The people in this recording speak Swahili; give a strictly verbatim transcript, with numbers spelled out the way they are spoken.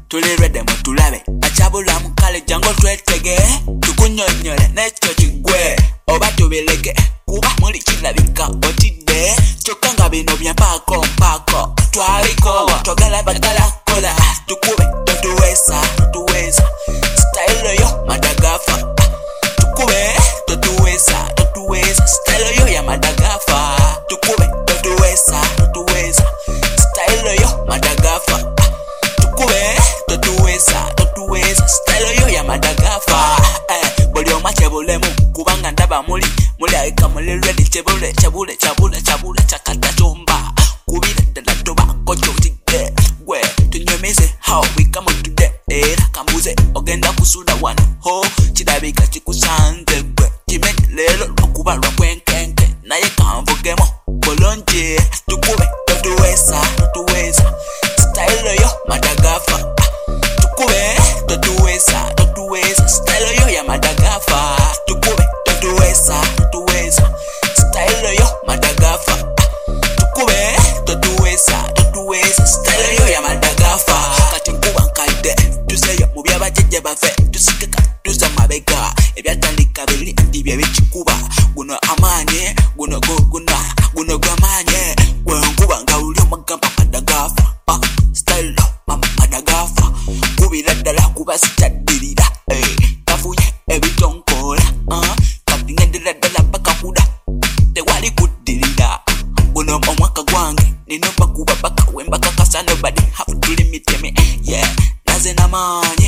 tulirede mutulabe achabula mukale jango twetege tukunyonyole necho kigwe oba tubeleke kuba muli kilabika otide chokanga bino bya mpako mpako twaliko togala bagala kola tukube totuweza totuweza style yo madagafa tukube totuweza totuweza style yo ya madagafa tukube totuweza totuweza style yo madagafa tukube totuweza totuweza style yo ya madagafa eh boli omachebulemu kubanga ndaba muli muli aika muli ready chebule chebule chabule chabule chakata chomba kubira dala toba kocho tige gwe tunyemeze how we come today era kambuze ogenda kusula wano ho chidabika chikusanze gwe kimenye lelo lokuba lwakwenkenke naye kamvugemo bolonje tukube totuweza totuweza style yo madagafa tukube totuweza totuweza style yo ya madagafa tukube totuweza totuweza style yo madagafa tukube totuweza totuweza style yo ya madagafa kati nkuba nkaide tuseyo mu byabajeje bafe tusikeka tuza mabega ebyatandika biri ndibye bikikuba guno amanye guno guguna guno gwamanye gwe nkuba ngawulyo magamba madagafa pa style mama madagafa kubira dala kuba sitadirira eh kafunye ebitonkola ah kati ngendera dala paka kuda tewali kudirira guno omwaka gwange nino bakuba baka wemba kakasa nobody have to limit me yeah naze na man